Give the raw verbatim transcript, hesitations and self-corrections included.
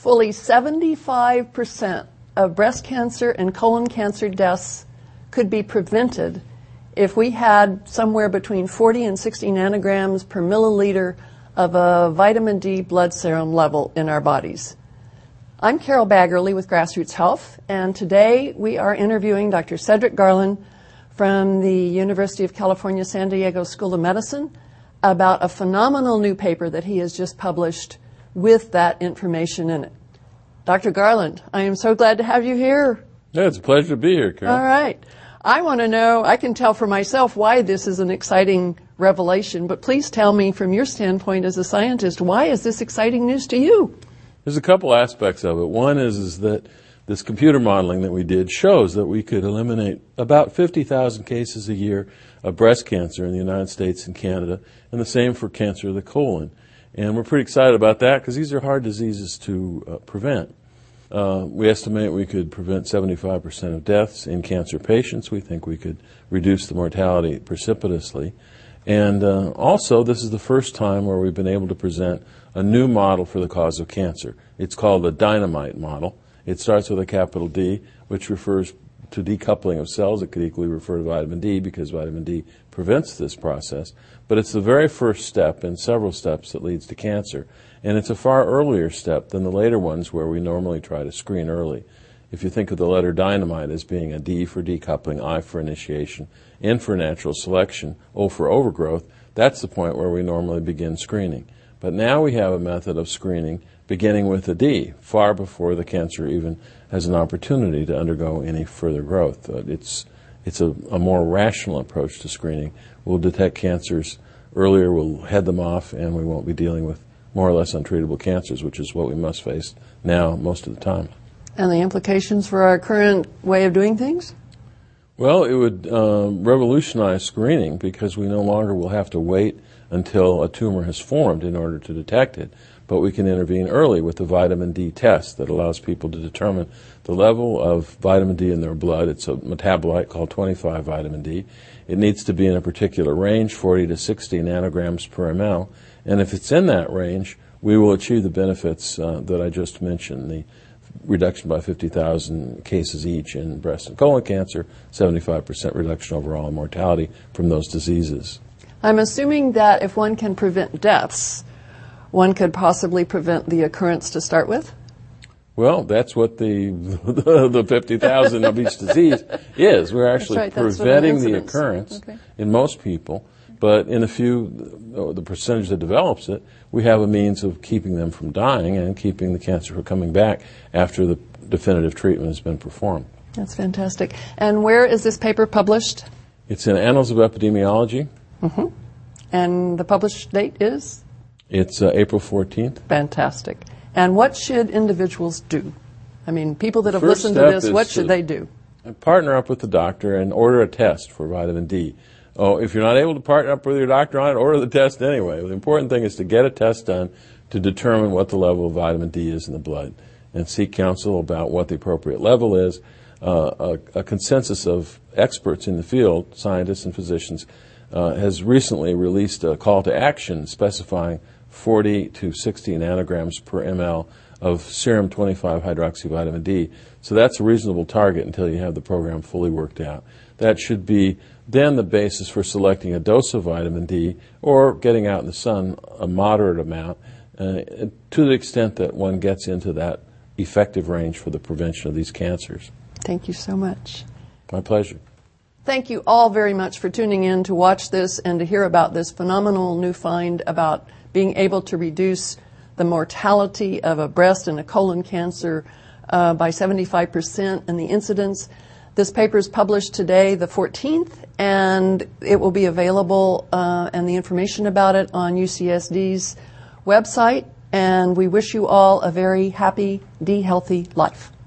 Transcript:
fully seventy-five percent of breast cancer and colon cancer deaths could be prevented if we had somewhere between forty and sixty nanograms per milliliter of a vitamin D blood serum level in our bodies. I'm Carol Baggerly with Grassroots Health, and today we are interviewing Doctor Cedric Garland from the University of California, San Diego School of Medicine about a phenomenal new paper that he has just published with that information in it. Doctor Garland, I am so glad to have you here. Yeah, it's a pleasure to be here, Carol. All right. I want to know, I can tell for myself why this is an exciting revelation, but please tell me from your standpoint as a scientist, why is this exciting news to you? There's a couple aspects of it. One is, is that this computer modeling that we did shows that we could eliminate about fifty thousand cases a year of breast cancer in the United States and Canada, and the same for cancer of the colon. And we're pretty excited about that because these are hard diseases to uh, prevent. Uh, we estimate we could prevent seventy-five percent of deaths in cancer patients. We think we could reduce the mortality precipitously. And uh, also, this is the first time where we've been able to present a new model for the cause of cancer. It's called the dynamite model. It starts with a capital D, which refers to decoupling of cells. It could equally refer to vitamin D because vitamin D prevents this process. But it's the very first step in several steps that leads to cancer. And it's a far earlier step than the later ones where we normally try to screen early. If you think of the letter dynamite as being a D for decoupling, I for initiation, N for natural selection, O for overgrowth, that's the point where we normally begin screening. But now we have a method of screening beginning with a D, far before the cancer even has an opportunity to undergo any further growth. Uh, it's it's a, a more rational approach to screening. We'll detect cancers earlier, we'll head them off, and we won't be dealing with more or less untreatable cancers, which is what we must face now most of the time. And the implications for our current way of doing things? Well, it would uh, revolutionize screening because we no longer will have to wait until a tumor has formed in order to detect it. But we can intervene early with the vitamin D test that allows people to determine the level of vitamin D in their blood. It's a metabolite called twenty-five vitamin D. It needs to be in a particular range, forty to sixty nanograms per ml. And if it's in that range, we will achieve the benefits uh, that I just mentioned, the reduction by fifty thousand cases each in breast and colon cancer, seventy-five percent reduction overall in mortality from those diseases. I'm assuming that if one can prevent deaths, one could possibly prevent the occurrence to start with? Well, that's what the the, the fifty thousand of each disease is. We're actually right, preventing the occurrence okay. in most people, but in a few, the percentage that develops it, we have a means of keeping them from dying and keeping the cancer from coming back after the definitive treatment has been performed. That's fantastic. And where is this paper published? It's in Annals of Epidemiology. Mm-hmm. And the published date is? It's uh, April fourteenth. Fantastic. And what should individuals do? I mean, people that have First listened to this, what should they do? Partner up with the doctor and order a test for vitamin D. Oh, if you're not able to partner up with your doctor on it, order the test anyway. The important thing is to get a test done to determine what the level of vitamin D is in the blood and seek counsel about what the appropriate level is. Uh, a, a consensus of experts in the field, scientists and physicians, uh, has recently released a call to action specifying forty to sixty nanograms per ml of serum twenty-five hydroxyvitamin D. So that's a reasonable target until you have the program fully worked out. That should be then the basis for selecting a dose of vitamin D or getting out in the sun a moderate amount uh, to the extent that one gets into that effective range for the prevention of these cancers. Thank you so much. My pleasure. Thank you all very much for tuning in to watch this and to hear about this phenomenal new find about being able to reduce the mortality of a breast and a colon cancer uh, by seventy-five percent and the incidence. This paper is published today, the fourteenth, and it will be available uh, and the information about it on U C S D's website. And we wish you all a very happy, D-healthy life.